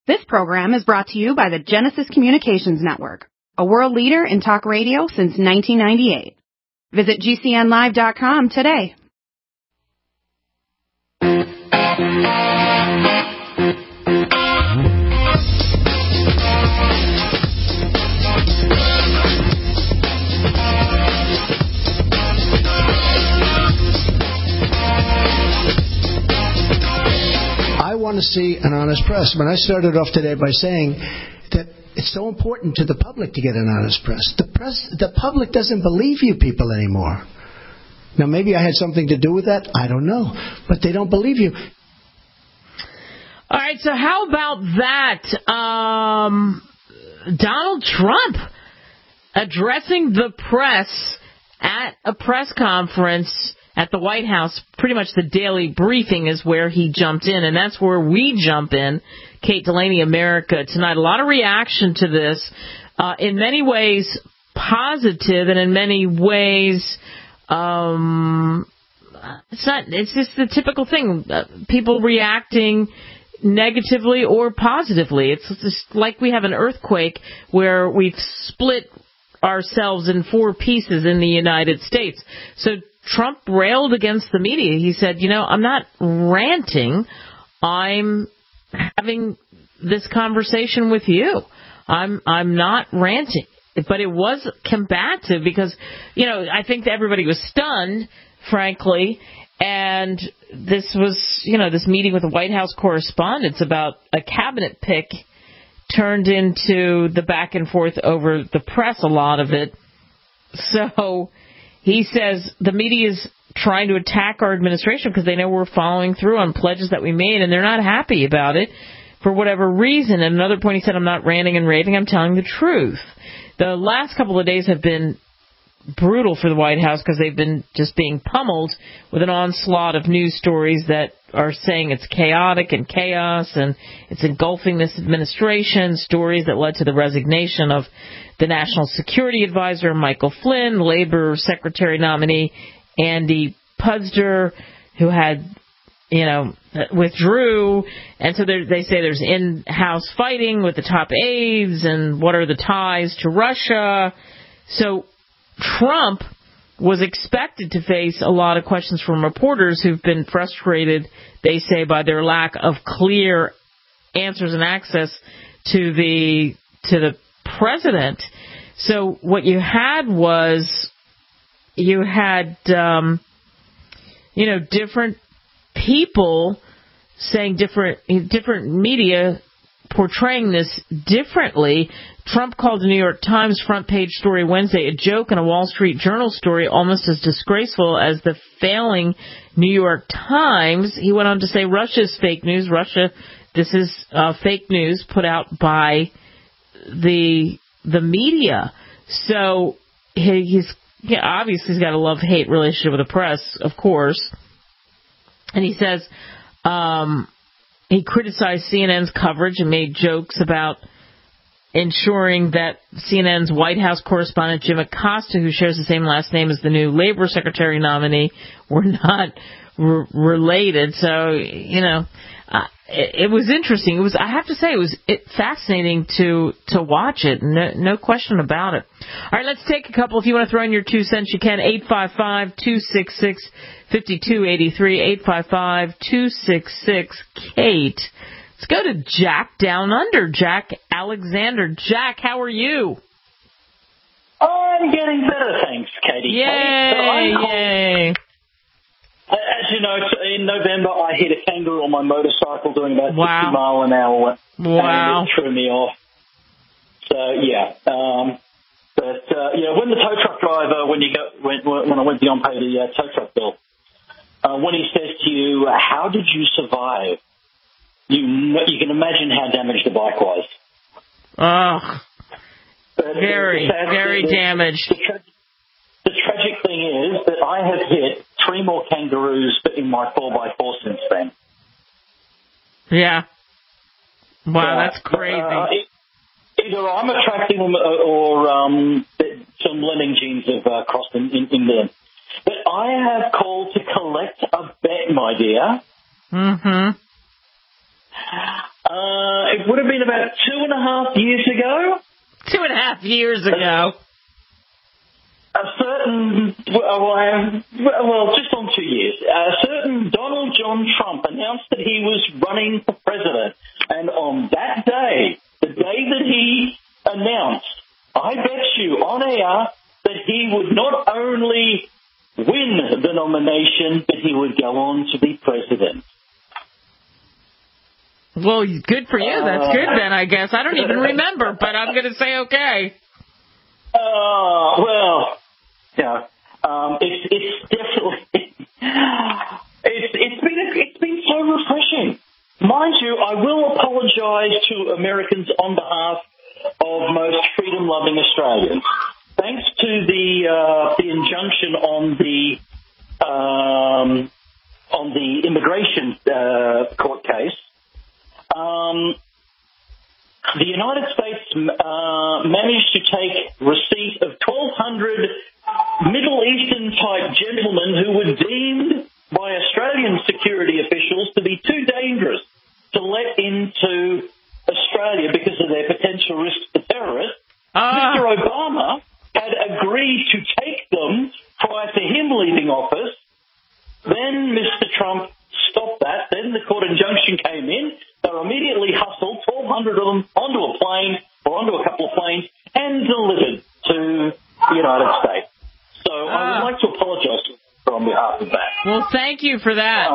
This program is brought to you by the Genesis Communications Network, a world leader in talk radio since 1998. Visit GCNlive.com today. I want to see an honest press. When I started off today by saying that it's so important to the public to get an honest press. The public doesn't believe you people anymore. Now, maybe I had something to do with that. I don't know. But they don't believe you. All right, so how about that? Donald Trump addressing the press at a press conference at the White House. Pretty much the daily briefing is where he jumped in, and that's where we jump in. Kate Delaney, America Tonight. A lot of reaction to this. In many ways positive, and in many ways it's just the typical thing. People reacting negatively or positively. It's just like we have an earthquake where we've split ourselves in four pieces in the United States. So Trump railed against the media. He said, I'm not ranting. I'm having this conversation with you. I'm not ranting. But it was combative because, I think that everybody was stunned, frankly. And this was, this meeting with the White House correspondents about a cabinet pick turned into the back and forth over the press, a lot of it. So he says the media is trying to attack our administration because they know we're following through on pledges that we made, and they're not happy about it for whatever reason. And another point, he said, I'm not ranting and raving, I'm telling the truth. The last couple of days have been brutal for the White House because they've been just being pummeled with an onslaught of news stories that are saying it's chaotic and chaos and it's engulfing this administration, stories that led to the resignation of the National Security Advisor, Michael Flynn, Labor Secretary nominee, Andy Puzder, who had, withdrew. And so they say there's in-house fighting with the top aides and what are the ties to Russia. So Trump was expected to face a lot of questions from reporters who've been frustrated, they say, by their lack of clear answers and access to the president. So what you had was different people saying different media portraying this differently. Trump called the New York Times front page story Wednesday a joke and a Wall Street Journal story almost as disgraceful as the failing New York Times. He went on to say Russia's fake news. This is fake news put out by the media. So he's obviously he's got a love-hate relationship with the press, of course. And he says he criticized CNN's coverage and made jokes about ensuring that CNN's White House correspondent Jim Acosta, who shares the same last name as the new Labor Secretary nominee, were not related. So, it was interesting. I have to say, it was fascinating to watch it. No question about it. All right, let's take a couple. If you want to throw in your 2 cents, you can. 855-266-5283. 855-266-KATE. Let's go to Jack down under. Jack Alexander. Jack, how are you? I'm getting better, thanks, Katie. Yay! As you know, in November I hit a kangaroo on my motorcycle doing about 60 mile an hour. Wow. And it threw me off. So, yeah. When the tow truck driver, when I went beyond pay the tow truck bill, when he says to you, how did you survive? You can imagine how damaged the bike was. Oh, very, very damaged. The tragic thing is that I have hit 3 more kangaroos in my 4x4 since then. Yeah. Wow, that's crazy. Either I'm attracting them or some lemming genes have crossed in them. But I have called to collect a bet, my dear. Mm-hmm. It would have been about 2.5 years ago. 2.5 years ago. A certain, well, just on 2 years, a certain Donald John Trump announced that he was running for president. And on that day, the day that he announced, I bet you on air that he would not only win the nomination, but he would go on to be president. Well, good for you. That's good then, I guess. I don't even remember, but I'm going to say okay. Well, yeah. It's definitely it's been so refreshing. Mind you, I will apologise to Americans on behalf of most freedom-loving Australians. Thanks to the injunction on the immigration court case, the United States managed to take receipt of 1,200 Middle Eastern-type gentlemen who were deemed by Australian security officials to be too dangerous to let into Australia because of their potential risk to terrorists. Mr. Obama had agreed to take them prior to him leaving office. Then Mr. Trump stopped that. Then the court injunction came in. They were immediately hustled, 1,200 of them, onto a plane or onto a couple of planes and delivered to the United States. So I would like to apologise on behalf of that. Well, thank you for that.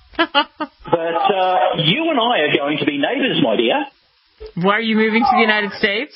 But you and I are going to be neighbours, my dear. Why are you moving to the United States?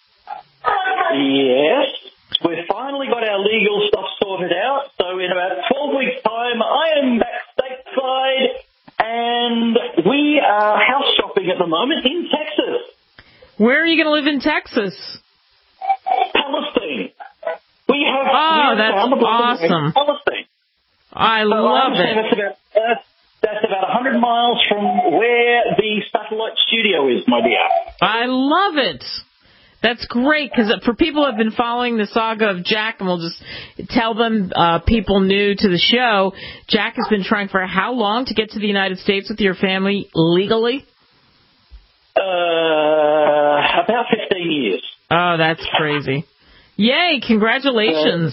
Yes. We've finally got our legal stuff sorted out. So in about 12 weeks' time, I am back stateside, and we are house shopping at the moment in Texas. Where are you going to live in Texas? Palestine. We have that's awesome. Palestine. I love it. That's about 100 miles from where the satellite studio is, my dear. I love it. That's great, because for people who have been following the saga of Jack, and we'll just tell them, people new to the show, Jack has been trying for how long to get to the United States with your family legally? About 15 years. Oh, that's crazy. Yay, congratulations.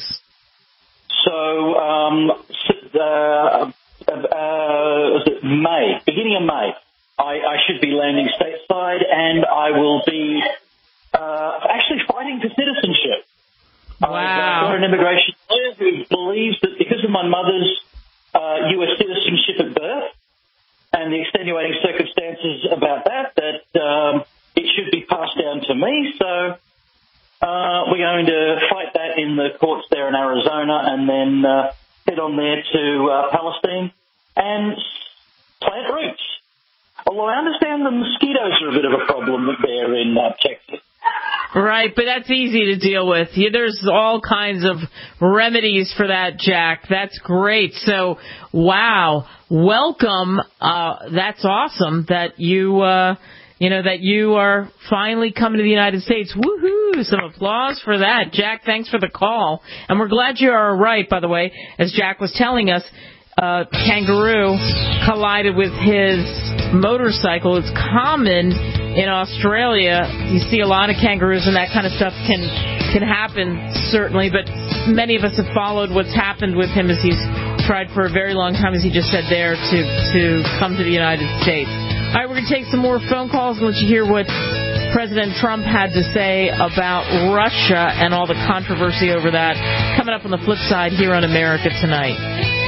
Beginning of May, I should be landing stateside, and I will be actually fighting for citizenship. Wow. I've got an immigration lawyer who believes that because of my mother's U.S. citizenship at birth and the extenuating circumstances about that it should be passed down to me. So we're going to fight that in the courts there in Arizona, and then head on there to Palestine and plant roots. Although I understand the mosquitoes are a bit of a problem there in Texas. Right, but that's easy to deal with. There's all kinds of remedies for that, Jack. That's great. So, wow, welcome. That's awesome that you that you are finally coming to the United States. Woohoo! Some applause for that. Jack, thanks for the call. And we're glad you are right, by the way. As Jack was telling us, kangaroo collided with his motorcycle. It's common in Australia. You see a lot of kangaroos, and that kind of stuff can happen, certainly. But many of us have followed what's happened with him as he's tried for a very long time, as he just said there, to come to the United States. All right, we're going to take some more phone calls and let you hear what President Trump had to say about Russia and all the controversy over that. Coming up on the flip side here on America Tonight.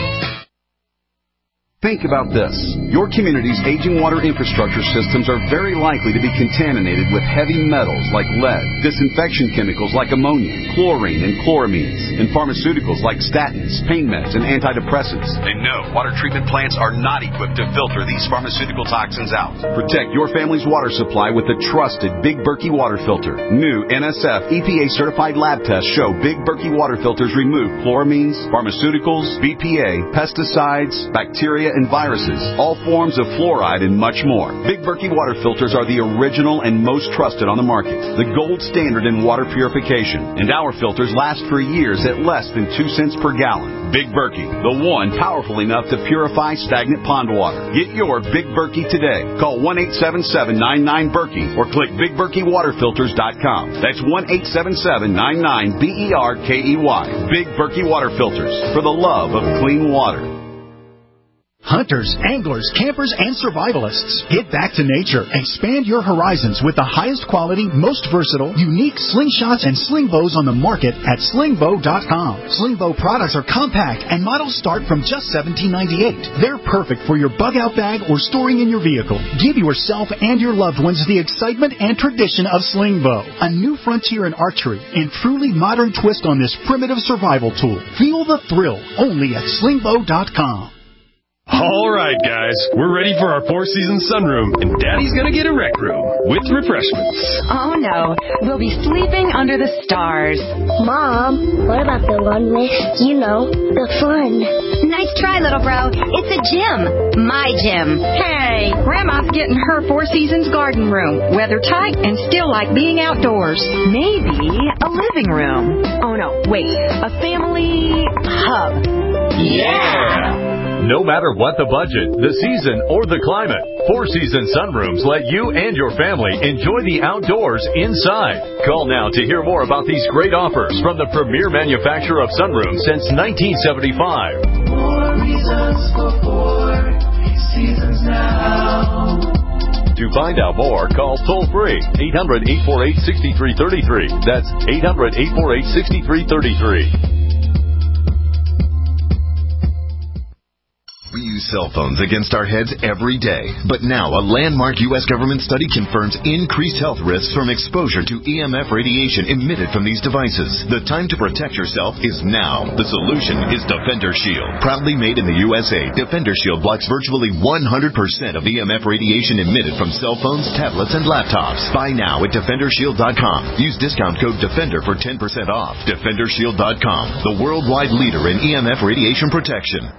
Think about this. Your community's aging water infrastructure systems are very likely to be contaminated with heavy metals like lead, disinfection chemicals like ammonia, chlorine, and chloramines, and pharmaceuticals like statins, pain meds, and antidepressants. And no, water treatment plants are not equipped to filter these pharmaceutical toxins out. Protect your family's water supply with the trusted Big Berkey water filter. New NSF EPA-certified lab tests show Big Berkey water filters remove chloramines, pharmaceuticals, BPA, pesticides, bacteria, bacteria and viruses, all forms of fluoride, and much more. Big Berkey water filters are the original and most trusted on the market, the gold standard in water purification, and our filters last for years at less than 2 cents per gallon. Big Berkey, the one powerful enough to purify stagnant pond water. Get your Big Berkey today. Call 1-877-99-BERKEY or click BigBerkeyWaterFilters.com. That's 1-877-99-BERKEY. Big Berkey Water Filters, for the love of clean water. Hunters, anglers, campers, and survivalists. Get back to nature. Expand your horizons with the highest quality, most versatile, unique slingshots and sling bows on the market at slingbow.com. Slingbow products are compact and models start from just $17.98. They're perfect for your bug-out bag or storing in your vehicle. Give yourself and your loved ones the excitement and tradition of Slingbow, a new frontier in archery and truly modern twist on this primitive survival tool. Feel the thrill only at slingbow.com. All right, guys, we're ready for our Four Seasons sunroom, and Daddy's gonna get a rec room with refreshments. Oh, no. We'll be sleeping under the stars. Mom, what about the one with, the fun? Nice try, little bro. It's a gym. My gym. Hey, Grandma's getting her Four Seasons garden room. Weather tight and still like being outdoors. Maybe a living room. Oh, no, wait. A family hub. Yeah! No matter what the budget, the season, or the climate, Four Seasons sunrooms let you and your family enjoy the outdoors inside. Call now to hear more about these great offers from the premier manufacturer of sunrooms since 1975. More reasons for Four Seasons now. To find out more, call toll-free 800-848-6333. That's 800-848-6333. We use cell phones against our heads every day. But now, a landmark U.S. government study confirms increased health risks from exposure to EMF radiation emitted from these devices. The time to protect yourself is now. The solution is Defender Shield. Proudly made in the USA, Defender Shield blocks virtually 100% of EMF radiation emitted from cell phones, tablets, and laptops. Buy now at DefenderShield.com. Use discount code DEFENDER for 10% off. DefenderShield.com, the worldwide leader in EMF radiation protection.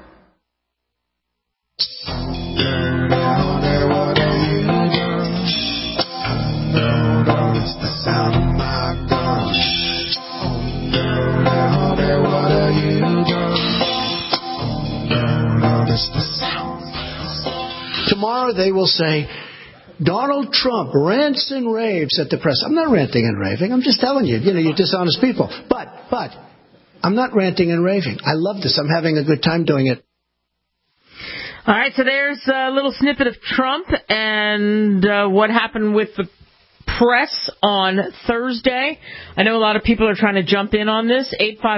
Tomorrow they will say, Donald Trump rants and raves at the press. I'm not ranting and raving. I'm just telling you, you're dishonest people. But I'm not ranting and raving. I love this. I'm having a good time doing it. All right, so there's a little snippet of Trump and what happened with the press on Thursday. I know a lot of people are trying to jump in on this.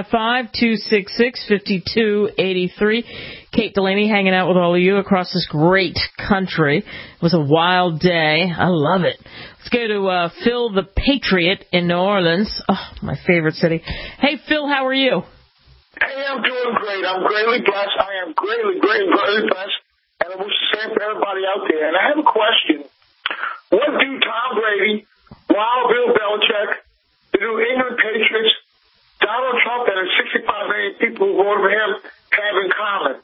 855-266-5283. Kate Delaney hanging out with all of you across this great country. It was a wild day. I love it. Let's go to Phil the Patriot in New Orleans. Oh, my favorite city. Hey, Phil, how are you? Hey, I'm doing great. I'm greatly blessed. I am greatly blessed. And I wish the same for everybody out there. And I have a question. What do Tom Brady, Wild Bill Belichick, the New England Patriots, Donald Trump, and the 65 million people who voted for him have in common?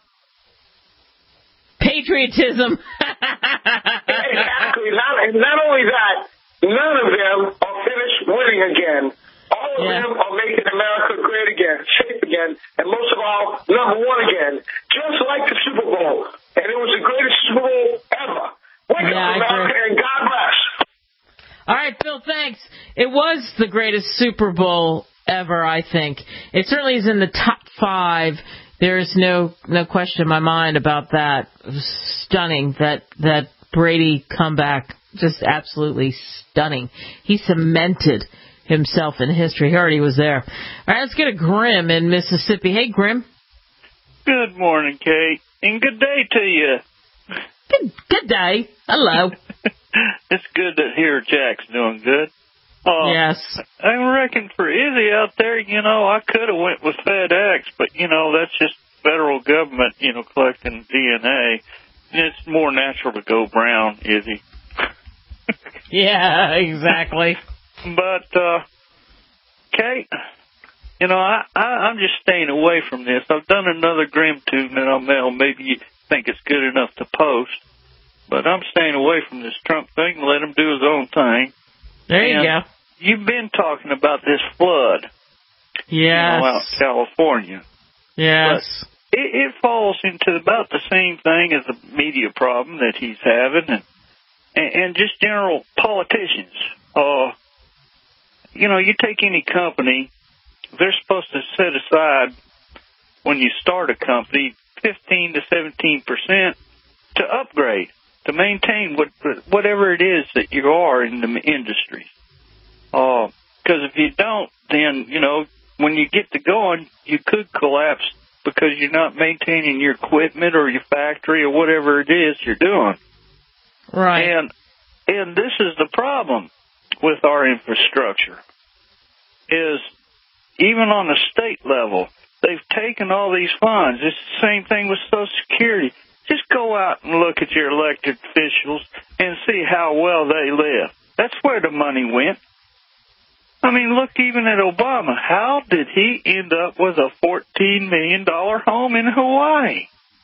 Patriotism. Exactly. Not only that, none of them are finished winning again. All of them are making America great again, safe again, and most of all, number one again. Just like the Super Bowl. And it was the greatest Super Bowl ever. Wake up, America, and God bless. All right, Phil, thanks. It was the greatest Super Bowl ever, I think. It certainly is in the top 5. There is no question in my mind about that. It was stunning, that Brady comeback. Just absolutely stunning. He cemented himself in history. He already was there. All right, let's get a Grim in Mississippi. Hey, Grim. Good morning, Kate, and good day to you. Good day. Hello. It's good to hear Jack's doing good. Yes. I reckon for Izzy out there, I could have went with FedEx, but, that's just federal government, collecting DNA. It's more natural to go brown, Izzy. Yeah, exactly. But, Kate, I'm just staying away from this. I've done another Grim tune that I'll mail maybe think it's good enough to post. But I'm staying away from this Trump thing and let him do his own thing. There you go. You've been talking about this flood. Yes. Out in California. Yes. But it falls into about the same thing as the media problem that he's having and just general politicians. You take any company, they're supposed to set aside, when you start a company, 15 to 17% to upgrade, to maintain whatever it is that you are in the industry. Because if you don't, then, when you get to going, you could collapse because you're not maintaining your equipment or your factory or whatever it is you're doing. Right. And this is the problem with our infrastructure, is even on the state level, they've taken all these funds. It's the same thing with Social Security. Just go out and look at your elected officials and see how well they live. That's where the money went. I mean, look even at Obama. How did he end up with a $14 million home in Hawaii?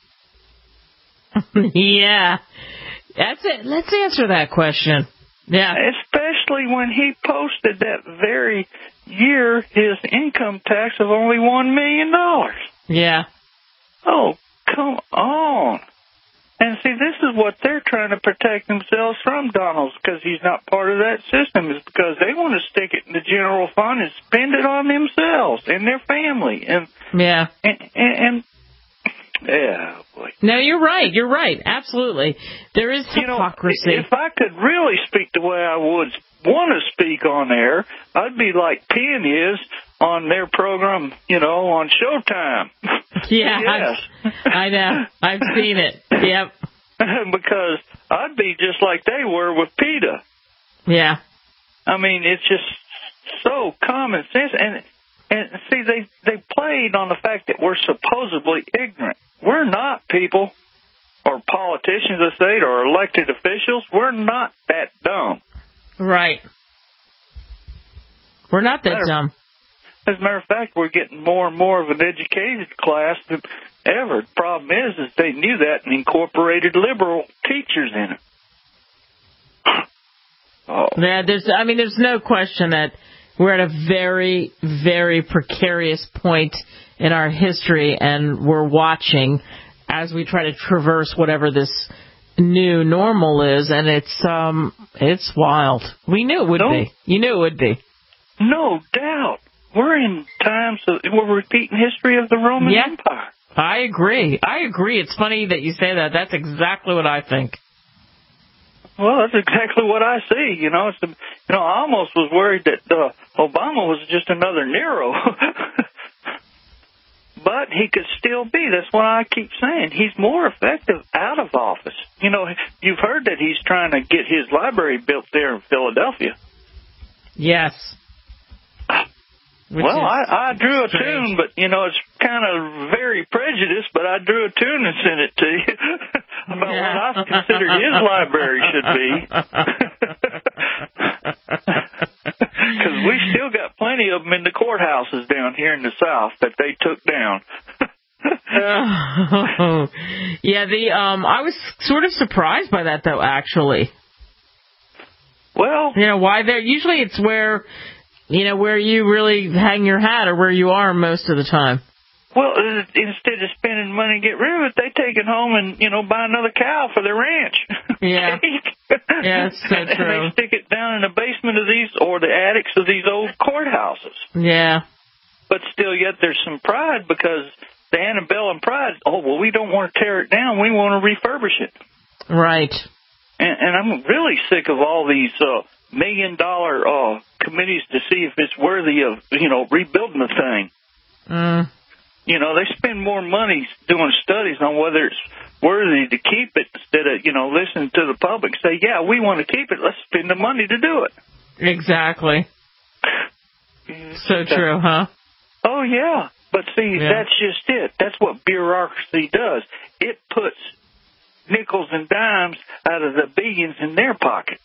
Yeah. That's it. Let's answer that question. Yeah. Especially when he posted that very year his income tax of only $1 million. Yeah. Oh, come on. And see, this is what they're trying to protect themselves from, Donald, because he's not part of that system, is because they want to stick it in the general fund and spend it on themselves and their family. And yeah. And yeah, boy. No, you're right. You're right. Absolutely. There is hypocrisy. If I could really speak the way I would want to speak on air, I'd be like Penn is on their program, on Showtime. Yeah, yes. I know. I've seen it. Yep. Because I'd be just like they were with PETA. Yeah. I mean, it's just so common sense. And see, they played on the fact that we're supposedly ignorant. We're not, people, or politicians of the state or elected officials. We're not that dumb. Right. We're not that dumb. As a matter of fact, we're getting more and more of an educated class than ever. The problem is they knew that and incorporated liberal teachers in it. Yeah, there's no question that we're at a very, very precarious point in our history, and we're watching as we try to traverse whatever this new normal is, and it's wild. We knew it would be. You knew it would be. No doubt. We're in times we're repeating history of the Roman Empire. I agree. It's funny that you say that. That's exactly what I think. Well, that's exactly what I see. I almost was worried that Obama was just another Nero. But he could still be. That's what I keep saying. He's more effective out of office. You've heard that he's trying to get his library built there in Philadelphia. Yes. Well, I drew a tune, but, it's kind of very prejudiced, but I drew a tune and sent it to you about what I considered his library should be. Because we still got plenty of them in the courthouses down here in the South that they took down. I was sort of surprised by that, though, actually. Well, why there? Usually it's where you really hang your hat or where you are most of the time. Well, instead of spending money to get rid of it, they take it home and, buy another cow for their ranch. Yeah. Yeah, it's so true. And they stick it down in the basement of these, or the attics of these old courthouses. Yeah. But still, yet there's some pride, because the antebellum pride, we don't want to tear it down. We want to refurbish it. Right. And I'm really sick of all these $1 million committees to see if it's worthy of, rebuilding the thing. They spend more money doing studies on whether it's worthy to keep it instead of, listening to the public say, yeah, we want to keep it. Let's spend the money to do it. Exactly. So true, huh? Oh, yeah. But see, that's just it. That's what bureaucracy does. It puts nickels and dimes out of the billions in their pocket.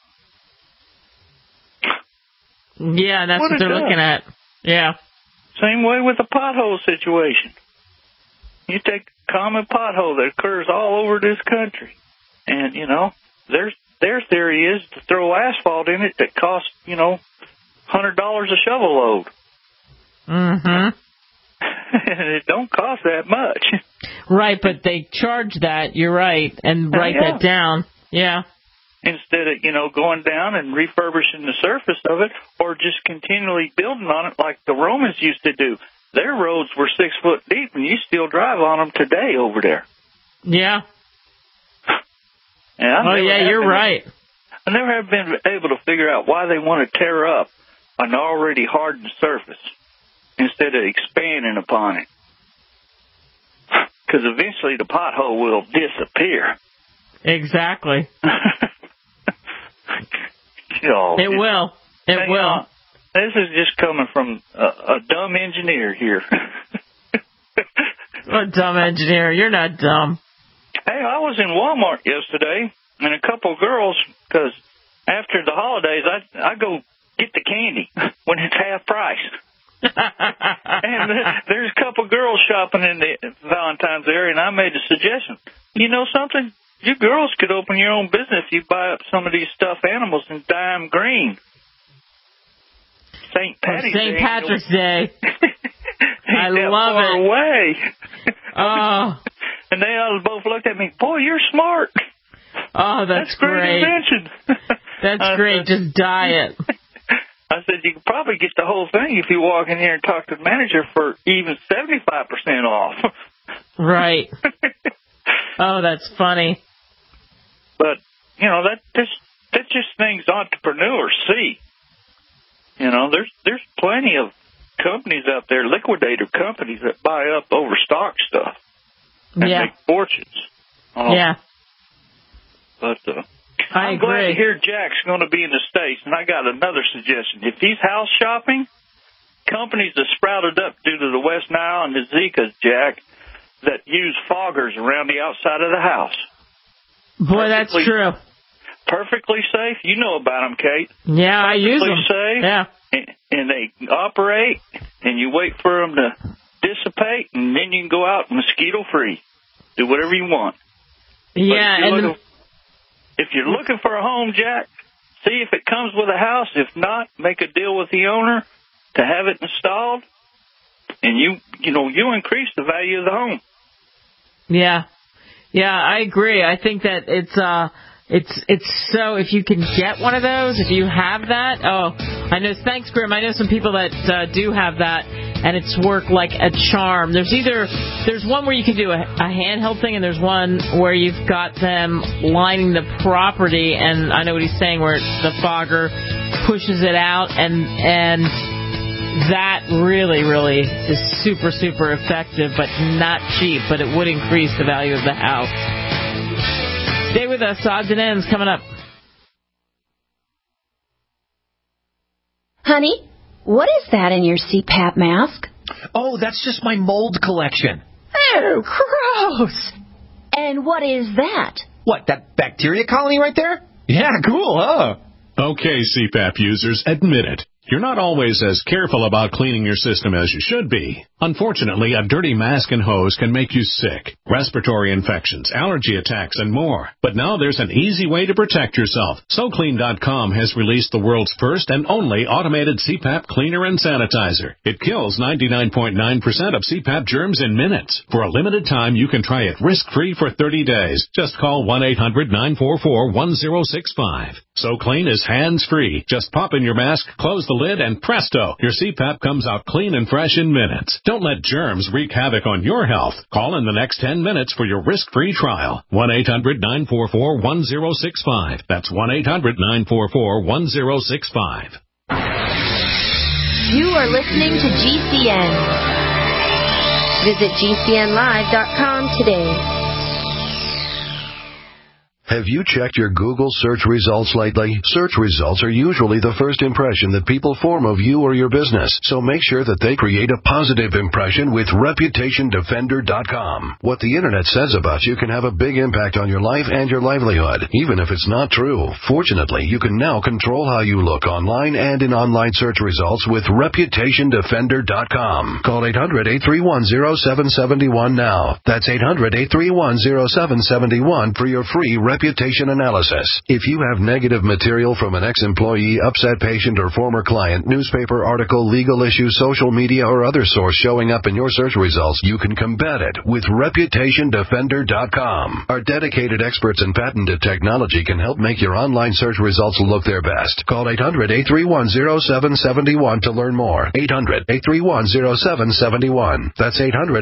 Yeah, that's what they're looking at. Yeah. Same way with the pothole situation. You take a common pothole that occurs all over this country. And, you know, their theory is to throw asphalt in it that costs, you know, $100 a shovel load. Mm-hmm. And it don't cost that much. Right, but they charge that, you're right, and write that down. Yeah. Instead of, you know, going down and refurbishing the surface of it or just continually building on it like the Romans used to do. Their roads were 6 foot deep, and you still drive on them today over there. Yeah. You're right. I never have been able to figure out why they want to tear up an already hardened surface instead of expanding upon it. Because eventually the pothole will disappear. Exactly. It will. It will. This is just coming from a dumb engineer here. A dumb engineer. You're not dumb. Hey, I was in Walmart yesterday, and a couple of girls, because after the holidays, I go get the candy when it's half price. And there's a couple of girls shopping in the Valentine's area, and I made a suggestion. You know something? You girls could open your own business if you buy up some of these stuffed animals and dye them green. St. Patrick's Day. I love it. Away. Oh. And they all both looked at me. Boy, you're smart. Oh, that's great. Invention. That's great. Just dye it. I said you could probably get the whole thing if you walk in here and talk to the manager for even 75% off. Right. Oh, that's funny. But you know that's just things entrepreneurs see. You know, there's plenty of companies out there, liquidator companies that buy up overstock stuff and make fortunes. Yeah. But I'm glad to hear Jack's going to be in the States, and I got another suggestion. If he's house shopping, companies that sprouted up due to the West Nile and the Zika, Jack, that use foggers around the outside of the house. Boy, that's true. Perfectly safe. You know about them, Kate. Yeah, I use them. Safe. Yeah. And they operate, and you wait for them to dissipate, and then you can go out mosquito-free. Do whatever you want. Yeah, if you're looking for a home, Jack, see if it comes with a house. If not, make a deal with the owner to have it installed, and you increase the value of the home. Yeah. Yeah, I agree. I think that it's so, if you can get one of those, if you have that, I know, thanks, Grim. I know some people that do have that, and it's worked like a charm. There's one where you can do a handheld thing, and there's one where you've got them lining the property, and I know what he's saying, where the fogger pushes it out, and that really, really is super, super effective, but not cheap, but it would increase the value of the house. Stay with us. Odds and Ends coming up. Honey, what is that in your CPAP mask? Oh, that's just my mold collection. Oh, gross. And what is that? What, that bacteria colony right there? Yeah, cool, huh? Okay, CPAP users, admit it. You're not always as careful about cleaning your system as you should be. Unfortunately, a dirty mask and hose can make you sick, respiratory infections, allergy attacks, and more. But now there's an easy way to protect yourself. SoClean.com has released the world's first and only automated CPAP cleaner and sanitizer. It kills 99.9% of CPAP germs in minutes. For a limited time, you can try it risk-free for 30 days. Just call 1-800-944-1065. SoClean is hands-free. Just pop in your mask, close the lid, and presto, your CPAP comes out clean and fresh in minutes. Don't let germs wreak havoc on your health. Call in the next 10 minutes for your risk-free trial. 1-800-944-1065. That's 1-800-944-1065. You are listening to GCN. Visit GCNlive.com today. Have you checked your Google search results lately? Search results are usually the first impression that people form of you or your business, so make sure that they create a positive impression with ReputationDefender.com. What the Internet says about you can have a big impact on your life and your livelihood, even if it's not true. Fortunately, you can now control how you look online and in online search results with ReputationDefender.com. Call 800-831-0771 now. That's 800-831-0771 for your free reputation analysis. If you have negative material from an ex-employee, upset patient, or former client, newspaper article, legal issue, social media, or other source showing up in your search results, you can combat it with ReputationDefender.com. Our dedicated experts in patented technology can help make your online search results look their best. Call 800-831-0771 to learn more. 800-831-0771. That's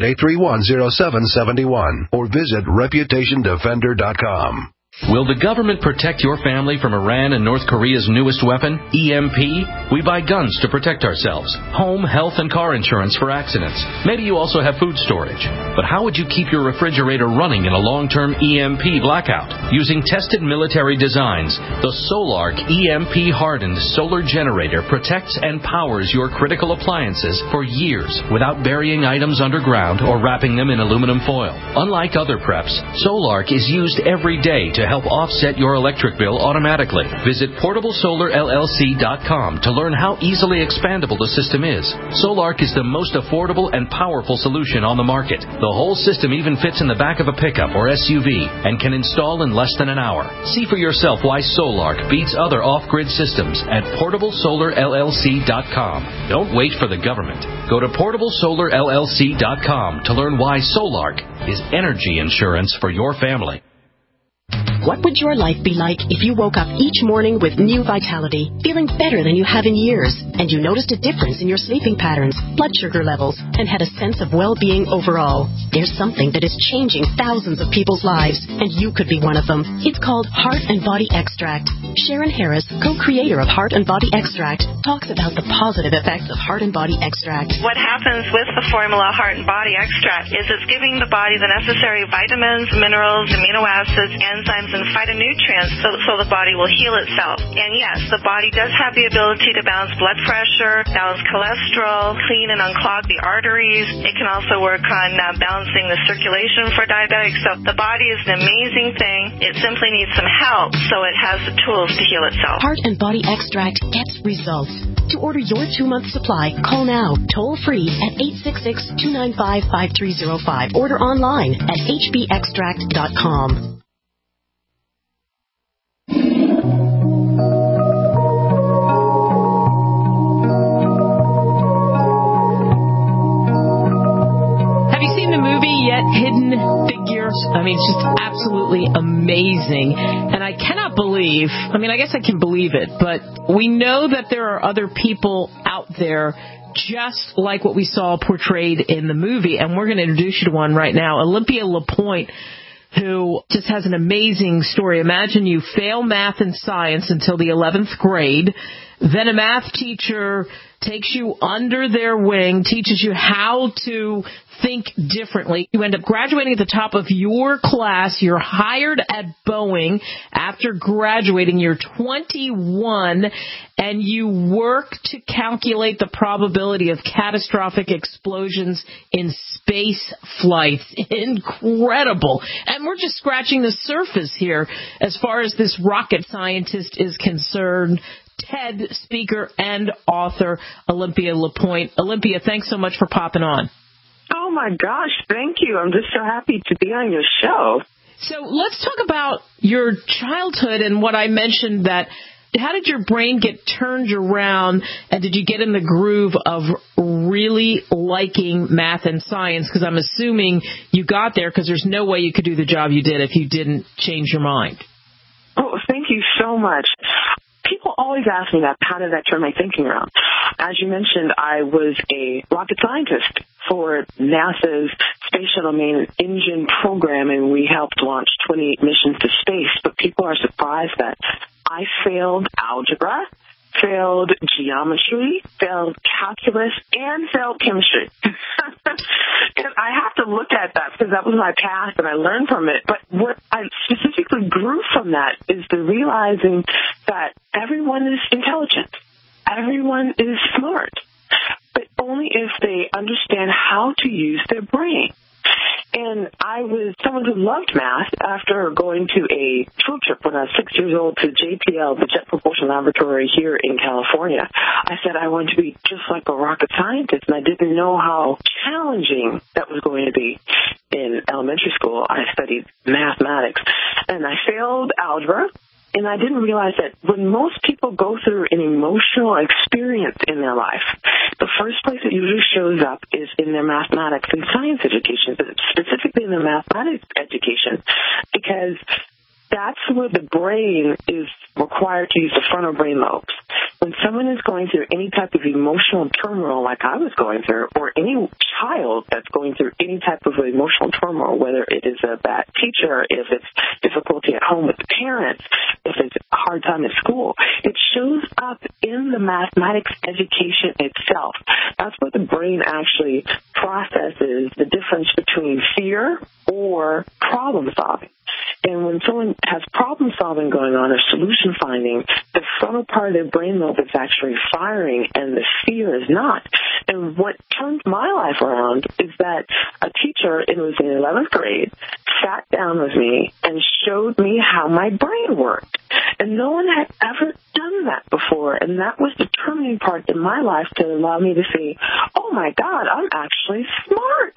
800-831-0771. Or visit ReputationDefender.com. Will the government protect your family from Iran and North Korea's newest weapon, EMP? We buy guns to protect ourselves, home, health, and car insurance for accidents. Maybe you also have food storage. But how would you keep your refrigerator running in a long-term EMP blackout? Using tested military designs, the Solarc EMP-hardened solar generator protects and powers your critical appliances for years without burying items underground or wrapping them in aluminum foil. Unlike other preps, Solarc is used every day to help offset your electric bill automatically. Visit PortableSolarLLC.com to learn how easily expandable the system is. Solarc is the most affordable and powerful solution on the market. The whole system even fits in the back of a pickup or SUV and can install in less than an hour. See for yourself why Solarc beats other off-grid systems at PortableSolarLLC.com. Don't wait for the government. Go to PortableSolarLLC.com to learn why Solarc is energy insurance for your family. What would your life be like if you woke up each morning with new vitality, feeling better than you have in years, and you noticed a difference in your sleeping patterns, blood sugar levels, and had a sense of well-being overall? There's something that is changing thousands of people's lives, and you could be one of them. It's called Heart and Body Extract. Sharon Harris, co-creator of Heart and Body Extract, talks about the positive effects of Heart and Body Extract. What happens with the formula Heart and Body Extract is it's giving the body the necessary vitamins, minerals, amino acids, enzymes, and phytonutrients so the body will heal itself. And yes, the body does have the ability to balance blood pressure, balance cholesterol, clean and unclog the arteries. It can also work on balancing the circulation for diabetics. So the body is an amazing thing. It simply needs some help so it has the tools to heal itself. Heart and Body Extract gets results. To order your 2-month supply, call now, toll free at 866-295-5305. Order online at hbextract.com. Have you seen the movie yet, Hidden Figures? I mean, it's just absolutely amazing. And I cannot believe, I guess I can believe it, but we know that there are other people out there just like what we saw portrayed in the movie. And we're going to introduce you to one right now, Olympia LaPointe, who just has an amazing story. Imagine you fail math and science until the 11th grade. Then a math teacher takes you under their wing, teaches you how to think differently. You end up graduating at the top of your class. You're hired at Boeing after graduating. You're 21, and you work to calculate the probability of catastrophic explosions in space flights. Incredible. And we're just scratching the surface here as far as this rocket scientist is concerned. TED speaker and author Olympia LaPointe. Olympia, thanks so much for popping on. Oh, my gosh. Thank you. I'm just so happy to be on your show. So let's talk about your childhood and what I mentioned that how did your brain get turned around, and did you get in the groove of really liking math and science? Because I'm assuming you got there because there's no way you could do the job you did if you didn't change your mind. Oh, thank you so much. People always ask me that, how did that turn my thinking around? As you mentioned, I was a rocket scientist for NASA's Space Shuttle main engine program, and we helped launch 28 missions to space. But people are surprised that I failed algebra, failed geometry, failed calculus, and failed chemistry. And I have to look at that because that was my past and I learned from it. But what I specifically grew from that is the realizing that everyone is intelligent. Everyone is smart, but only if they understand how to use their brain. And I was someone who loved math after going to a field trip when I was 6 years old to JPL, the Jet Propulsion Laboratory here in California. I said I wanted to be just like a rocket scientist, and I didn't know how challenging that was going to be. In elementary school, I studied mathematics, and I failed algebra. And I didn't realize that when most people go through an emotional experience in their life, the first place it usually shows up is in their mathematics and science education, but specifically in their mathematics education, because that's where the brain is required to use the frontal brain lobes. When someone is going through any type of emotional turmoil like I was going through, or any child that's going through any type of emotional turmoil, whether it is a bad teacher, if it's difficulty at home with the parents, if it's a hard time at school, it shows up in the mathematics education itself. That's where the brain actually processes the difference between fear or problem solving. And when someone has problem solving going on or solution finding, the frontal part of their brain lobe is actually firing and the fear is not. And what turned my life around is that a teacher, it was in 11th grade, sat down with me and showed me how my brain worked. And no one had ever done that before. And that was the turning part in my life to allow me to see, oh my God, I'm actually smart.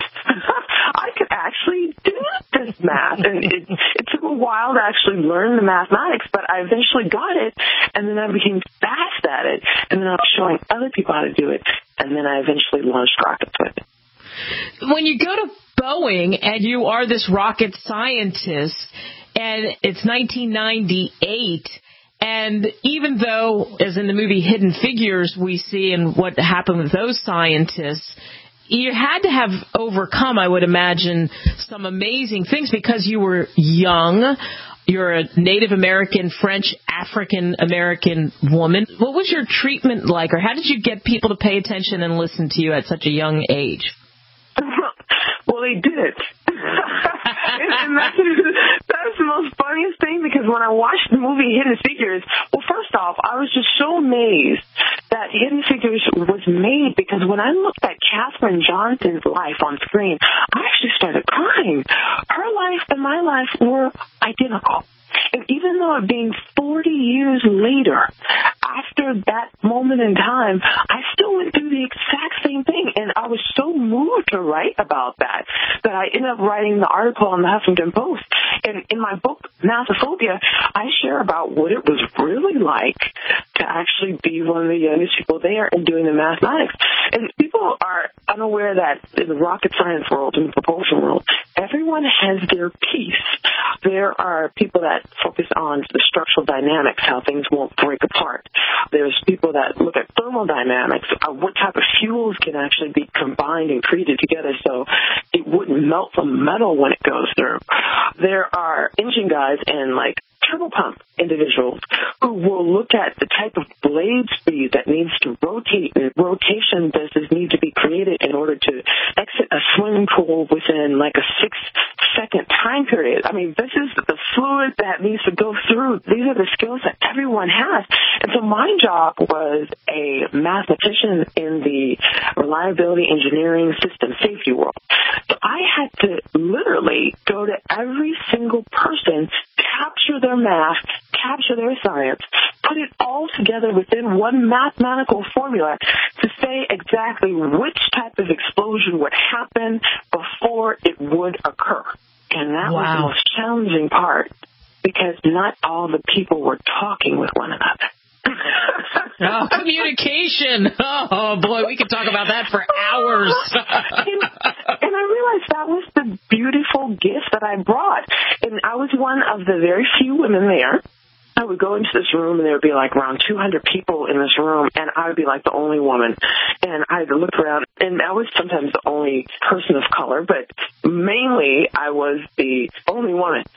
I could actually do this math. And it took a while to actually learn the mathematics, but I eventually got it. And then I became fast at it. And then I was showing other people how to do it. And then I eventually launched rockets with it. When you go to Boeing and you are this rocket scientist, and it's 1998, and even though, as in the movie Hidden Figures, we see and what happened with those scientists, you had to have overcome, I would imagine, some amazing things because you were young. You're a Native American, French, African American woman. What was your treatment like, or how did you get people to pay attention and listen to you at such a young age? Well, they did. And that's the most funniest thing, because when I watched the movie Hidden Figures, well, first off, I was just so amazed that Hidden Figures was made, because when I looked at Katherine Johnson's life on screen, I actually started crying. Her life and my life were identical. And even though it being 40 years later, after that moment in time, I still went through the exact same thing. And I was so moved to write about that I ended up writing the article on the Huffington Post. And in my book, Mathophobia, I share about what it was really like to actually be one of the youngest people there and doing the mathematics. And people are unaware that in the rocket science world, in the propulsion world, everyone has their piece. There are people that focus on the structural dynamics, how things won't break apart. There's people that look at thermodynamics, what type of fuels can actually be combined and treated together so it wouldn't melt the metal when it goes through. There are engine guys and like turbopump individuals who will look at the type of blade speed that needs to rotate, and rotation does need to be created in order to exit a swimming pool within like a 6-second time period. I mean, this is the fluid that needs to go through. These are the skills that everyone has. And so my job was a mathematician in the reliability engineering system safety world. So I had to literally go to every single person, capture their math, capture their science, put it all together within one mathematical formula to say exactly which type of explosion would happen before it would occur. And that was the most challenging part, because not all the people were talking with one another. Oh, communication. Oh, boy, we could talk about that for hours. And I realized that was the beautiful gift that I brought. And I was one of the very few women there. I would go into this room, and there would be like around 200 people in this room, and I would be like the only woman. And I had to look around, and I was sometimes the only person of color, but mainly I was the only woman.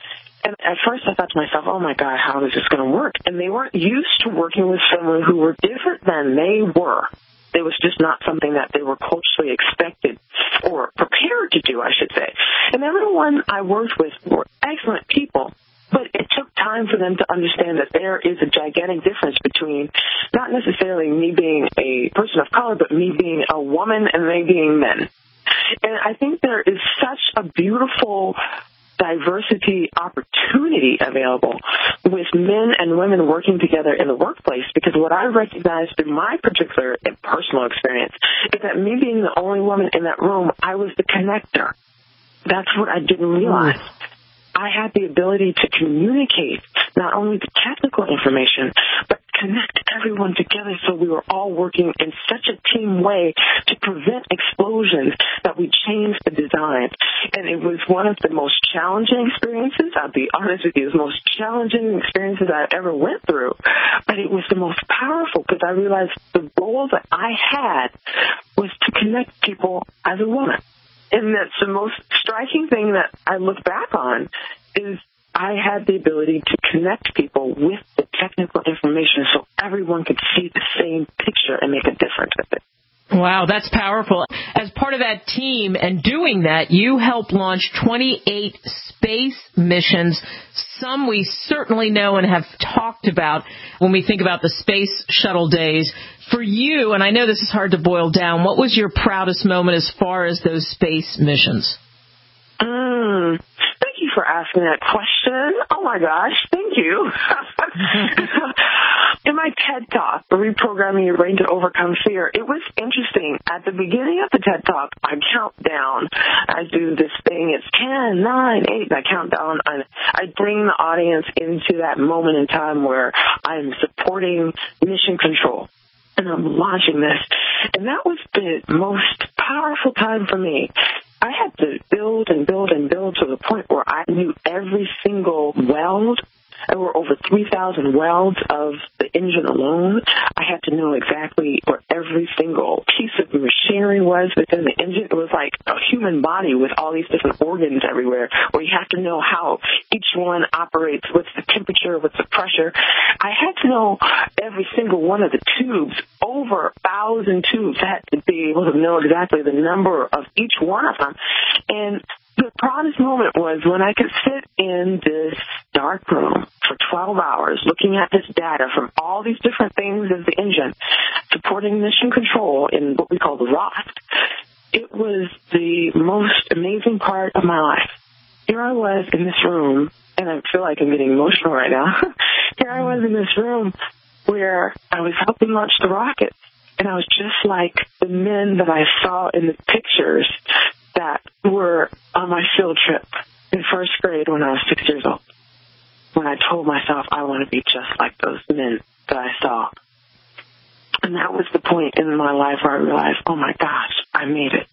And at first I thought to myself, oh, my God, how is this going to work? And they weren't used to working with someone who were different than they were. It was just not something that they were culturally expected or prepared to do, I should say. And everyone I worked with were excellent people, but it took time for them to understand that there is a gigantic difference between not necessarily me being a person of color, but me being a woman and they being men. And I think there is such a beautiful diversity opportunity available with men and women working together in the workplace, because what I recognized through my particular and personal experience is that me being the only woman in that room, I was the connector. That's what I didn't realize. I had the ability to communicate not only the technical information, but connect everyone together so we were all working in such a team way to prevent explosions that we changed the design. And it was one of the most challenging experiences. I'll be honest with you, it was the most challenging experiences I ever went through. But it was the most powerful because I realized the role that I had was to connect people as a woman. And that's the most striking thing that I look back on is I had the ability to connect people with the technical information so everyone could see the same picture and make a difference with it. Wow, that's powerful. As part of that team and doing that, you helped launch 28 space missions. Some we certainly know and have talked about when we think about the space shuttle days. For you, and I know this is hard to boil down, what was your proudest moment as far as those space missions? Thank you for asking that question. Oh, my gosh. Thank you. In my TED Talk, Reprogramming Your Brain to Overcome Fear, it was interesting. At the beginning of the TED Talk, I count down. I do this thing. It's 10, 9, 8, and I count down. I bring the audience into that moment in time where I'm supporting mission control. And I'm launching this. And that was the most powerful time for me. I had to build and build and build to the point where I knew every single weld. There were over 3,000 welds of the engine alone. I had to know exactly where every single piece of machinery was within the engine. It was like a human body with all these different organs everywhere, where you have to know how each one operates, what's the temperature, what's the pressure. I had to know every single one of the tubes, over 1,000 tubes. I had to be able to know exactly the number of each one of them. And the proudest moment was when I could sit in this dark room for 12 hours looking at this data from all these different things of the engine, supporting mission control in what we call the ROST. It was the most amazing part of my life. Here I was in this room, and I feel like I'm getting emotional right now. Here I was in this room where I was helping launch the rockets, and I was just like the men that I saw in the pictures that were on my field trip in first grade when I was 6 years old, when I told myself I want to be just like those men that I saw. And that was the point in my life where I realized, oh, my gosh, I made it.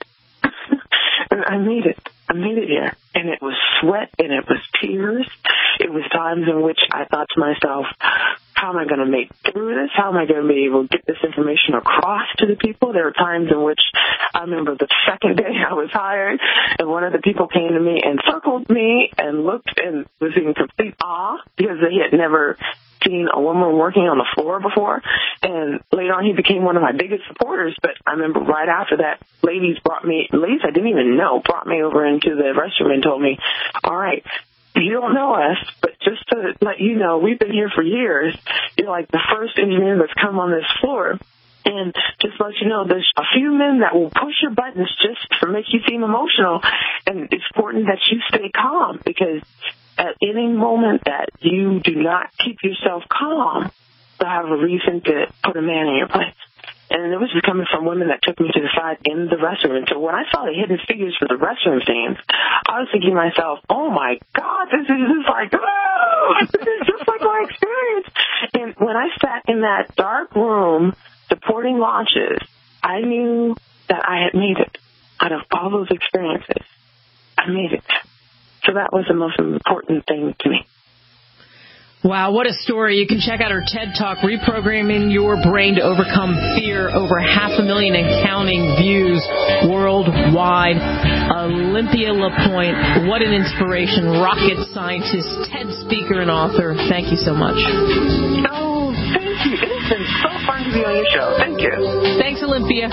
And I made it. I made it here. And it was sweat and it was tears. It was times in which I thought to myself, how am I going to make through this? How am I going to be able to get this information across to the people? There were times in which I remember the second day I was hired, and one of the people came to me and circled me and looked and was in complete awe because they had never seen a woman working on the floor before. And later on, he became one of my biggest supporters. But I remember right after that, ladies I didn't even know, brought me over into the restroom and told me, all right, you don't know us, but just to let you know, we've been here for years. You're like the first engineer that's come on this floor. And just to let you know, there's a few men that will push your buttons just to make you seem emotional. And it's important that you stay calm, because at any moment that you do not keep yourself calm, they'll have a reason to put a man in your place. And it was just coming from women that took me to the side in the restroom. And so when I saw the hidden figures for the restroom scenes, I was thinking to myself, oh, my God, this is just like, oh, this is just like my experience. And when I sat in that dark room supporting launches, I knew that I had made it. Out of all those experiences, I made it. So that was the most important thing to me. Wow, what a story. You can check out her TED Talk, Reprogramming Your Brain to Overcome Fear. Over 500,000 and counting views worldwide. Olympia LaPointe, what an inspiration. Rocket scientist, TED speaker, and author. Thank you so much. Oh, thank you. It has been so fun to be on your show. Thank you. Thanks, Olympia.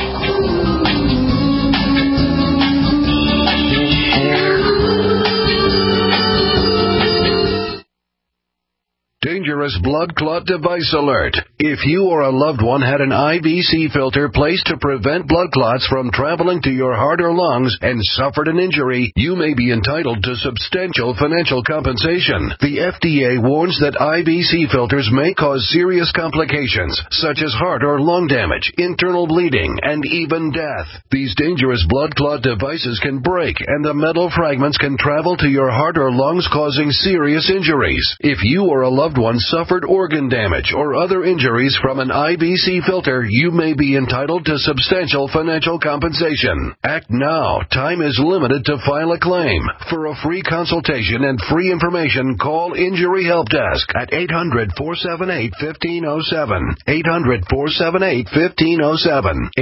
Dangerous blood clot device alert. If you or a loved one had an IVC filter placed to prevent blood clots from traveling to your heart or lungs and suffered an injury, you may be entitled to substantial financial compensation. The FDA warns that IVC filters may cause serious complications, such as heart or lung damage, internal bleeding, and even death. These dangerous blood clot devices can break, and the metal fragments can travel to your heart or lungs, causing serious injuries. If you or a loved one suffered organ damage or other injuries from an IVC filter, you may be entitled to substantial financial compensation. Act now. Time is limited to file a claim. For a free consultation and free information, call Injury Help Desk at 800-478-1507. 800-478-1507.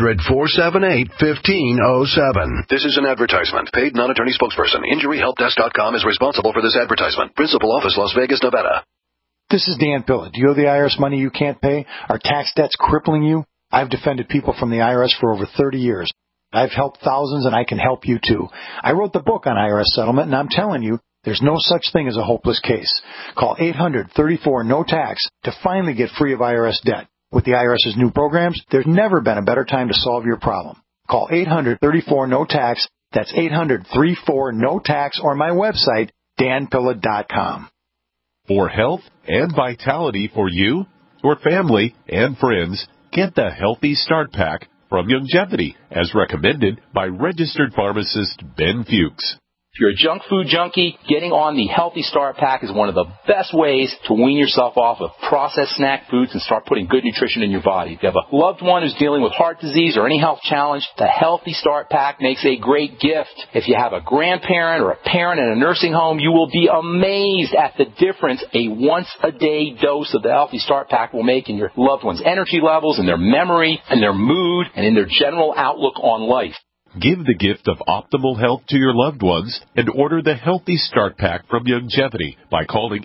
800-478-1507. This is an advertisement. Paid non-attorney spokesperson. InjuryHelpDesk.com is responsible for this advertisement. Principal office, Las Vegas, Nevada. This is Dan Pillett. Do you owe the IRS money you can't pay? Are tax debts crippling you? I've defended people from the IRS for over 30 years. I've helped thousands, and I can help you too. I wrote the book on IRS settlement, and I'm telling you, there's no such thing as a hopeless case. Call 800-34-NO-TAX to finally get free of IRS debt. With the IRS's new programs, there's never been a better time to solve your problem. Call 800-34-NO-TAX. That's 800-34-NO-TAX, or my website, danpillett.com. For health and vitality for you, your family, and friends, get the Healthy Start Pack from Youngevity, as recommended by registered pharmacist Ben Fuchs. If you're a junk food junkie, getting on the Healthy Start Pack is one of the best ways to wean yourself off of processed snack foods and start putting good nutrition in your body. If you have a loved one who's dealing with heart disease or any health challenge, the Healthy Start Pack makes a great gift. If you have a grandparent or a parent in a nursing home, you will be amazed at the difference a once-a-day dose of the Healthy Start Pack will make in your loved one's energy levels, in their memory, in their mood, and in their general outlook on life. Give the gift of optimal health to your loved ones and order the Healthy Start Pack from Youngevity by calling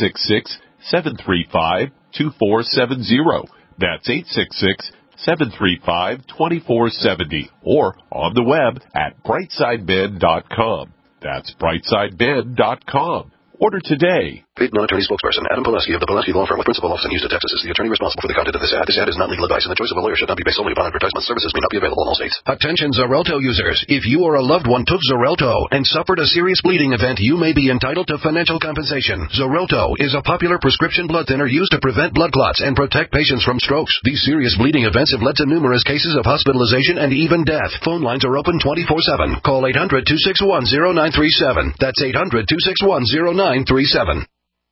866-735-2470. That's 866-735-2470 or on the web at brightsideben.com. That's brightsideben.com. Order today. Paid non-attorney spokesperson Adam Pileski of the Pileski Law Firm with principal office in Houston, Texas, is the attorney responsible for the content of this ad. This ad is not legal advice, and the choice of a lawyer should not be based solely upon advertisement. Services may not be available in all states. Attention Xarelto users. If you or a loved one took Xarelto and suffered a serious bleeding event, you may be entitled to financial compensation. Xarelto is a popular prescription blood thinner used to prevent blood clots and protect patients from strokes. These serious bleeding events have led to numerous cases of hospitalization and even death. Phone lines are open 24/7. Call 800-261-0937. That's 800-261-0937.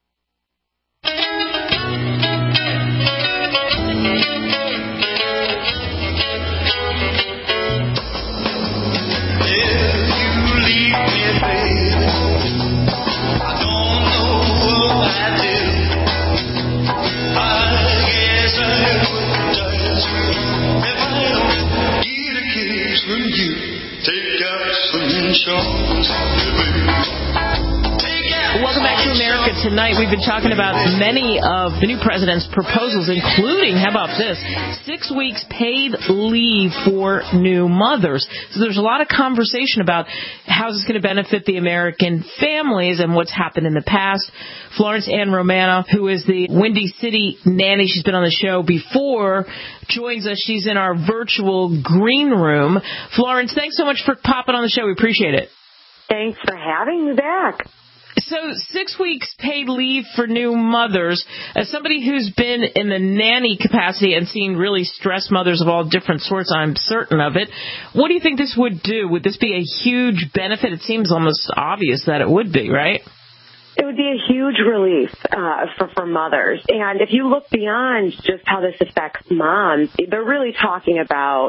Welcome back to America Tonight. We've been talking about many of the new president's proposals, including, how about this, 6 weeks paid leave for new mothers. So there's a lot of conversation about how this is going to benefit the American families and what's happened in the past. Florence Ann Romano, who is the Windy City nanny, she's been on the show before, joins us. She's in our virtual green room. Florence, thanks so much for popping on the show. We appreciate it. Thanks for having me back. So 6 weeks paid leave for new mothers. As somebody who's been in the nanny capacity and seen really stressed mothers of all different sorts, I'm certain of it. What do you think this would do? Would this be a huge benefit? It seems almost obvious that it would be, right? It would be a huge relief for mothers. And if you look beyond just how this affects moms, they're really talking about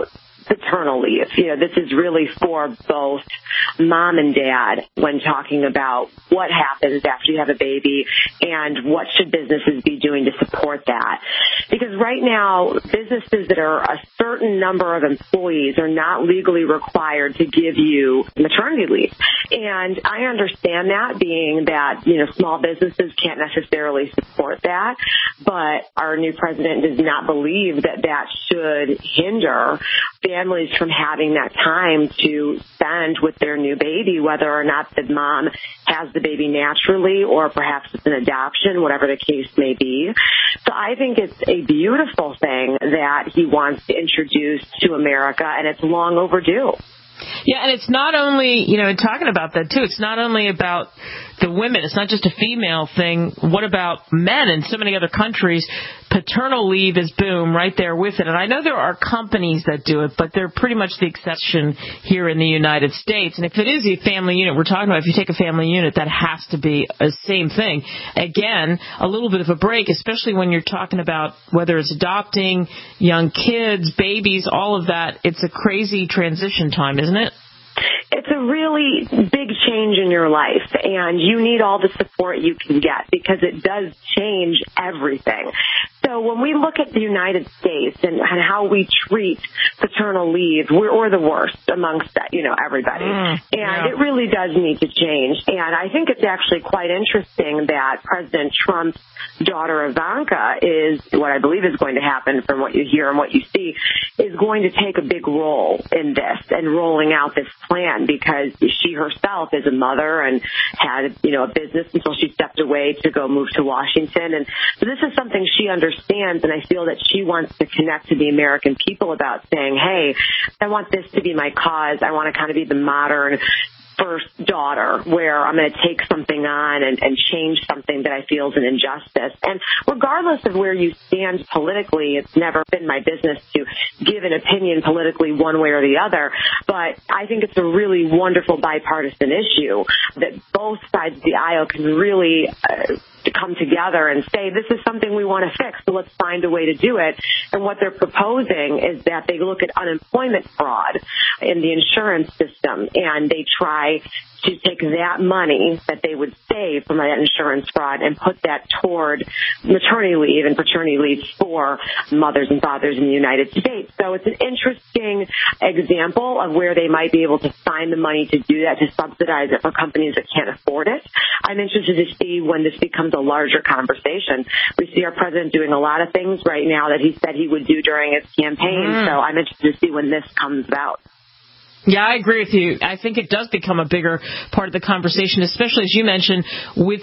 paternal leave. This is really for both mom and dad when talking about what happens after you have a baby and what should businesses be doing to support that. Because right now, businesses that are a certain number of employees are not legally required to give you maternity leave. And I understand that, being that, small businesses can't necessarily support that, but our new president does not believe that that should hinder families from having that time to spend with their new baby, whether or not the mom has the baby naturally or perhaps it's an adoption, whatever the case may be. So I think it's a beautiful thing that he wants to introduce to America, and it's long overdue. Yeah, and it's not only, talking about that too, it's not only about the women. It's not just a female thing. What about men? In so many other countries, paternal leave is boom right there with it. And I know there are companies that do it, but they're pretty much the exception here in the United States. And if it is a family unit, we're talking about if you take a family unit, that has to be the same thing. Again, a little bit of a break, especially when you're talking about whether it's adopting, young kids, babies, all of that. It's a crazy transition time, isn't it? It's a really big change in your life, and you need all the support you can get because it does change everything. So when we look at the United States and how we treat paternal leave, we're the worst amongst everybody. And it really does need to change. And I think it's actually quite interesting that President Trump's daughter Ivanka is, what I believe is going to happen from what you hear and what you see, is going to take a big role in this and rolling out this plan, because she herself is a mother and had, a business until she stepped away to go move to Washington. And so this is something she understands, and I feel that she wants to connect to the American people about saying, hey, I want this to be my cause. I want to kind of be the modern first daughter, where I'm going to take something on and change something that I feel is an injustice. And regardless of where you stand politically, it's never been my business to give an opinion politically one way or the other, but I think it's a really wonderful bipartisan issue that both sides of the aisle can really to come together and say, this is something we want to fix, so let's find a way to do it. And what they're proposing is that they look at unemployment fraud in the insurance system, and they try to take that money that they would save from that insurance fraud and put that toward maternity leave and paternity leave for mothers and fathers in the United States. So it's an interesting example of where they might be able to find the money to do that, to subsidize it for companies that can't afford it. I'm interested to see when this becomes a larger conversation. We see our president doing a lot of things right now that he said he would do during his campaign, so I'm interested to see when this comes about. Yeah, I agree with you. I think it does become a bigger part of the conversation, especially as you mentioned, with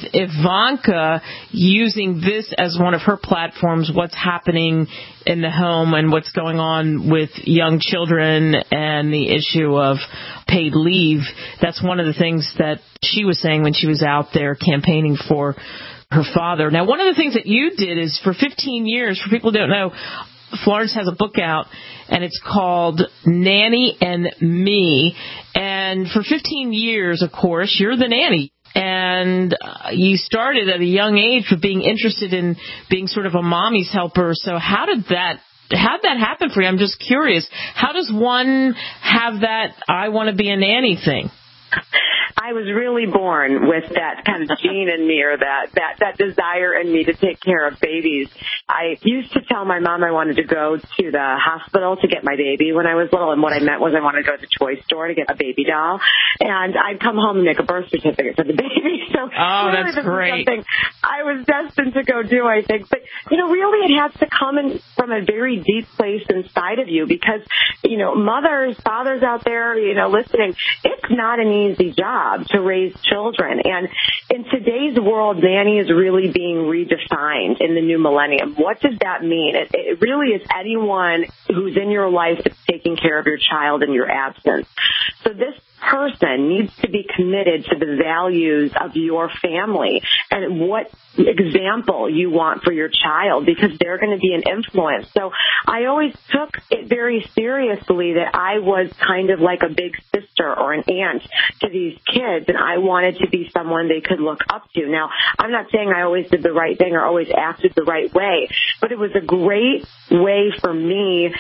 Ivanka using this as one of her platforms, what's happening in the home and what's going on with young children and the issue of paid leave. That's one of the things that she was saying when she was out there campaigning for her father. Now, one of the things that you did is for 15 years, for people who don't know, Florence has a book out, and it's called Nanny and Me. And for 15 years, of course, you're the nanny. And you started at a young age with being interested in being sort of a mommy's helper. So how did that happen for you? I'm just curious. How does one have that I want to be a nanny thing? I was really born with that kind of gene in me, or that desire in me to take care of babies. I used to tell my mom I wanted to go to the hospital to get my baby when I was little, and what I meant was I wanted to go to the toy store to get a baby doll, and I'd come home and make a birth certificate for the baby. So really, this great. Was something I was destined to go do, I think. But, really it has to come from a very deep place inside of you, because, mothers, fathers out there, listening, it's not an easy job to raise children. And in today's world, nanny is really being redefined in the new millennium. What does that mean? It really is anyone who's in your life that's taking care of your child in your absence. So this person needs to be committed to the values of your family and what example you want for your child, because they're going to be an influence. So I always took it very seriously that I was kind of like a big sister or an aunt to these kids, and I wanted to be someone they could look up to. Now, I'm not saying I always did the right thing or always acted the right way, but it was a great way for me to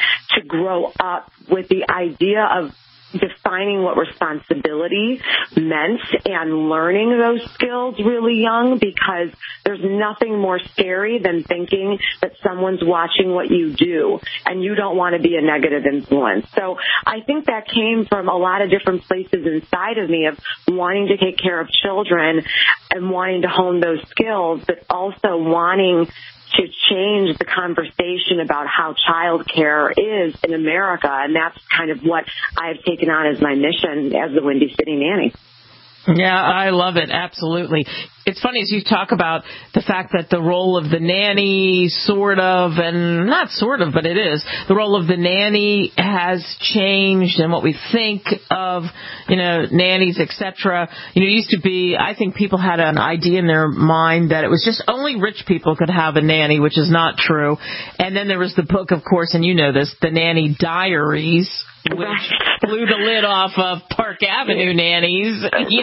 grow up with the idea of defining what responsibility meant and learning those skills really young, because there's nothing more scary than thinking that someone's watching what you do and you don't want to be a negative influence. So I think that came from a lot of different places inside of me of wanting to take care of children and wanting to hone those skills, but also wanting to change the conversation about how child care is in America. And that's kind of what I've taken on as my mission as the Windy City Nanny. Yeah, I love it. Absolutely. It's funny as you talk about the fact that the role of the nanny sort of, and not sort of, but it is, the role of the nanny has changed and what we think of, nannies, etc. It used to be, I think people had an idea in their mind that it was just only rich people could have a nanny, which is not true. And then there was the book, of course, and you know this, The Nanny Diaries, which blew the lid off of Park Avenue nannies,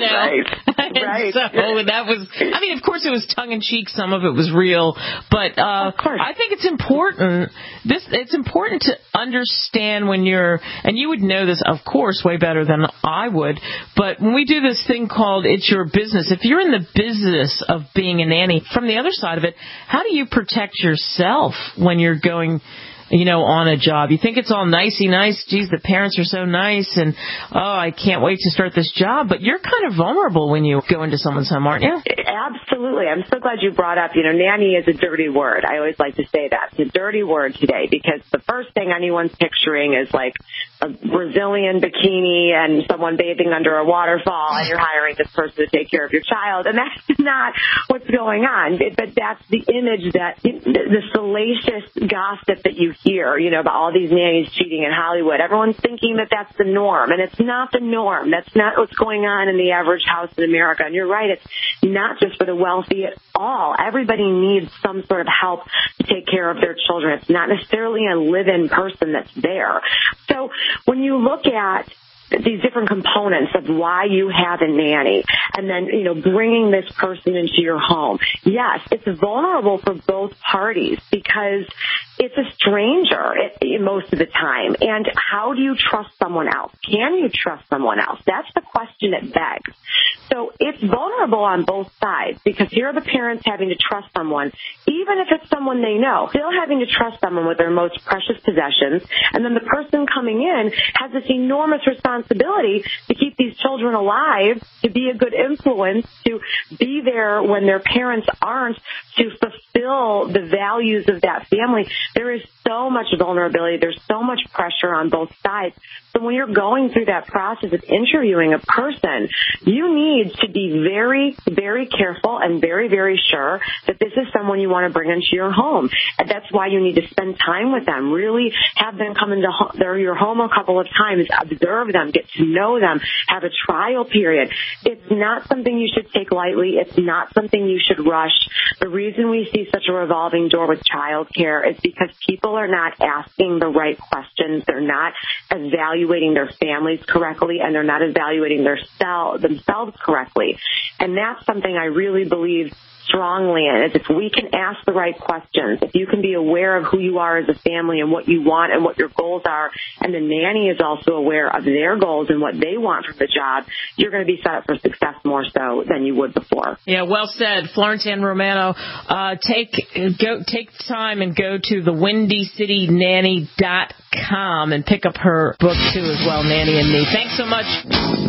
Right. So that was, of course it was tongue-in-cheek, some of it was real, but I think it's important. It's important to understand when you're, and you would know this, of course, way better than I would, but when we do this thing called It's Your Business, if you're in the business of being a nanny, from the other side of it, how do you protect yourself when you're going on a job? You think it's all nicey nice. Geez, the parents are so nice, and I can't wait to start this job. But you're kind of vulnerable when you go into someone's home, aren't you? Absolutely. I'm so glad you brought up, nanny is a dirty word. I always like to say that. It's a dirty word today, because the first thing anyone's picturing is like a Brazilian bikini and someone bathing under a waterfall, and you're hiring this person to take care of your child. And that's not what's going on. But that's the image, that the salacious gossip that you hear, about all these nannies cheating in Hollywood. Everyone's thinking that that's the norm, and it's not the norm. That's not what's going on in the average house in America. And you're right, it's not just for the wealthy at all. Everybody needs some sort of help to take care of their children. It's not necessarily a live-in person that's there. So when you look at these different components of why you have a nanny, and then, bringing this person into your home. Yes, it's vulnerable for both parties because it's a stranger most of the time. And how do you trust someone else? Can you trust someone else? That's the question it begs. So it's vulnerable on both sides, because here are the parents having to trust someone, even if it's someone they know, still having to trust someone with their most precious possessions. And then the person coming in has this enormous responsibility to keep these children alive, to be a good influence, to be there when their parents aren't, to fulfill the values of that family. There is so much vulnerability. There's so much pressure on both sides. So when you're going through that process of interviewing a person, you need to be very, very careful and very, very sure that this is someone you want to bring into your home. And that's why you need to spend time with them. Really have them come into your home a couple of times, observe them, get to know them, have a trial period. It's not something you should take lightly. It's not something you should rush. The reason we see such a revolving door with child care is because people are not asking the right questions. They're not evaluating their families correctly, and they're not evaluating themselves correctly. And that's something I really believe strongly in, is if we can ask the right questions, if you can be aware of who you are as a family and what you want and what your goals are, and the nanny is also aware of their goals and what they want from the job, you're going to be set up for success more so than you would before. Yeah, well said. Florence Ann Romano, take time and go to thewindycitynanny.com and pick up her book too as well, Nanny and Me. Thanks so much.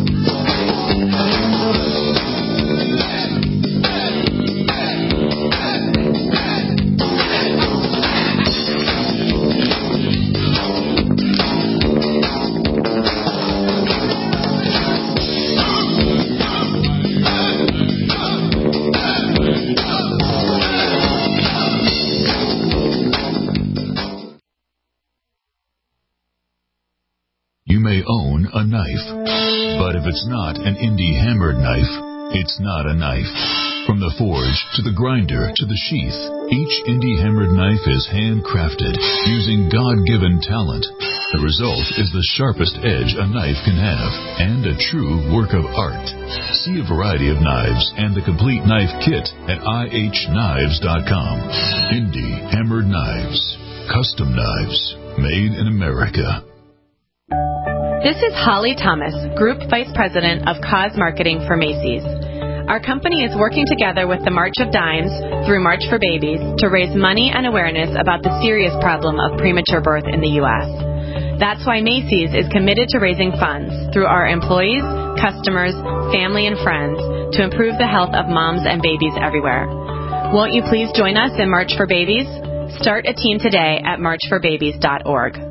You may own a knife, but if it's not an indie hammered knife, it's not a knife. From the forge to the grinder to the sheath, each indie hammered knife is handcrafted using God-given talent. The result is the sharpest edge a knife can have and a true work of art. See a variety of knives and the complete knife kit at ihknives.com. Indie hammered knives. Custom knives. Made in America. This is Holly Thomas, Group Vice President of Cause Marketing for Macy's. Our company is working together with the March of Dimes through March for Babies to raise money and awareness about the serious problem of premature birth in the U.S. That's why Macy's is committed to raising funds through our employees, customers, family, and friends to improve the health of moms and babies everywhere. Won't you please join us in March for Babies? Start a team today at marchforbabies.org.